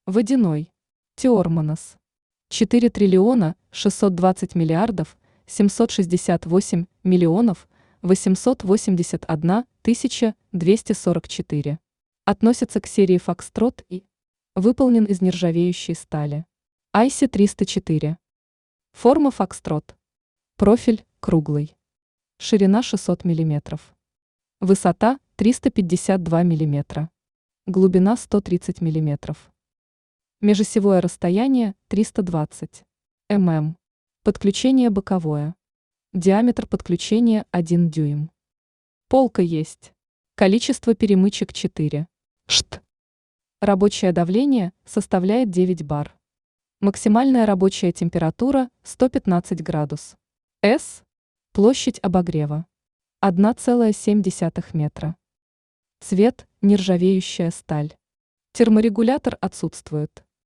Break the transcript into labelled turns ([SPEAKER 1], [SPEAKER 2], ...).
[SPEAKER 1] Водяной. Теормонос. 4 триллиона 620 миллиардов 768 миллионов 881 тысяча 244. Относится к серии Фокстрот и выполнен из нержавеющей стали. IC-304. Форма Фокстрот. Профиль круглый. Ширина 600 мм. Высота 352 мм. Глубина 130 мм. Межосевое расстояние 320 мм. Подключение боковое. Диаметр подключения 1 дюйм. Полка есть. Количество перемычек 4. Шт. Рабочее давление составляет 9 бар. Максимальная рабочая температура 115 градус. С. Площадь обогрева 1,7 метра. Цвет – нержавеющая сталь. Терморегулятор отсутствует.